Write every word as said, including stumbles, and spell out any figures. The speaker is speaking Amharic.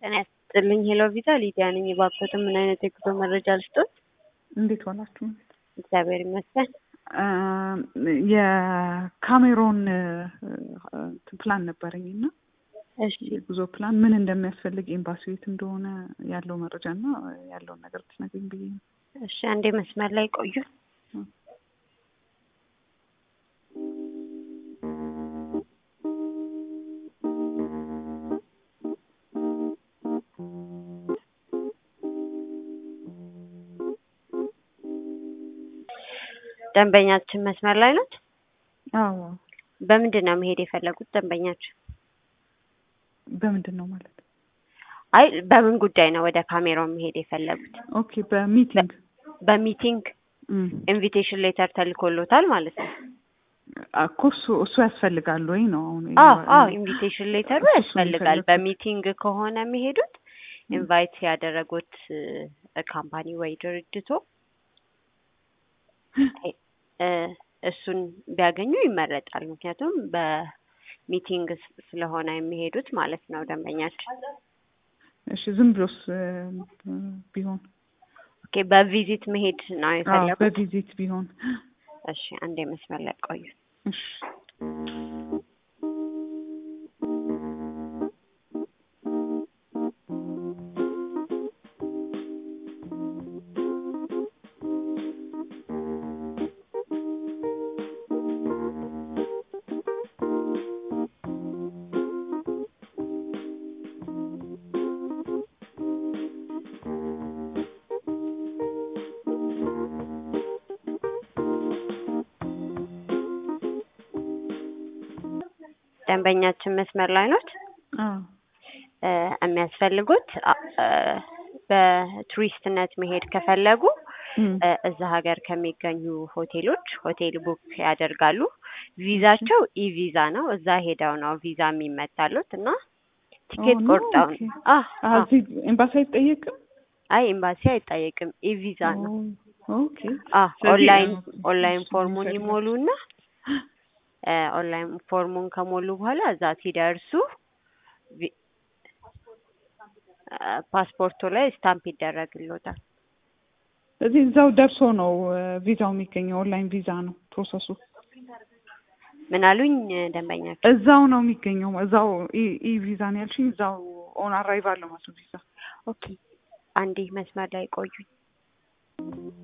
ጤና ይስጥልኝ ሄሎ ቪዛ ሊዲያ ነኝ። ባክዎት ምን አይነት የጉዞ መረጃ ልስጥዎት? እንዴት ዋላችሁ? እግዚአብሔር ይመስገን። የካሜሮን ፕላን ነበረኝና እሺ የጉዞ ፕላን ምን እንደሚያስፈልግ ኤምባሲው የት እንደሆነ ያለው መረጃና ያለው ነገር ትነግሪኝ ብዬ ነው። እሺ አንዴ መስመር ላይ ቆዩ። ደንበኛችን መስመር ላይ ነው? አዎ። በምንድን ነው መሄድ የፈለጉት ደንበኛችን? በምንድን ነው ማለት? አይ በምን ጉዳይ ነው ወደ ካሜሮን መሄድ የፈለጉት? ኦኬ በሚቲንግ በሚቲንግ ኢንቪቴሽን ሌተር ተልኮሎታል ማለት ነው። አኮርሱ እሱ ያስፈልጋል ወይ ነው አሁን? አዎ አዎ ኢንቪቴሽን ሌተሩ ያስፈልጋል። በሚቲንግ ከሆነ የሚሄዱት ኢንቫይት ያደረጉት ካምፓኒ ወይ ድርጅቶ እሱን ቢያገኙ ይመረጣል። ምክንያቱም በሚቲንግ ስለሆነ የሚሄዱት ማለት ነው ደንበኛችን። እሺ ዝም ብሎስ ቢሆን? ኦኬ በቪዚት መሄድ ነው የፈለጉት? አዎ በቪዚት ቢሆን። እሺ አንዴ መስመር ላይ ቆዩ። እሺ ደንበኛችን መስመር ላይ ነው? አዎ የሚያስፈልጉት በቱሪስትነት መሄድ ከፈለጉ እዛ ሀገር ከሚገኙ ሆቴሎች ሆቴል ቡክ ያደርጋሉ። ቪዛቸው ኢ ቪዛ ነው። እዛ ሄደው ነው ቪዛ የሚመታሉት እና ቲኬት ቆርጠው አህ እዚህ ኤምባሲ አይጠየቅም? አይ ኤምባሲ አይጠየቅም። ኢ ቪዛ ነው። ኦኬ አህ ኦንላይን ኦንላይን ፎርሙን ይሞሉና ኦንላይን ፎርሙን ከሞሉ በኋላ እዛ ሲደርሱ ፓስፖርቱ ላይ ስታምፕ ይደረግልዎታል። እዚህ እዛው ደርሶ ነው ቪዛው የሚገኘው? ኦንላይን ቪዛ ነው ፕሮሰሱ? ምን አሉኝ ደንበኛችን? እዛው ነው የሚገኘው? እዛው ኢ ቪዛ ነው ያልሽኝ? እዛው ኦን አራይቫል ነው ማለት ቪዛ? ኦኬ አንዴ መስመር ላይ ቆዩኝ።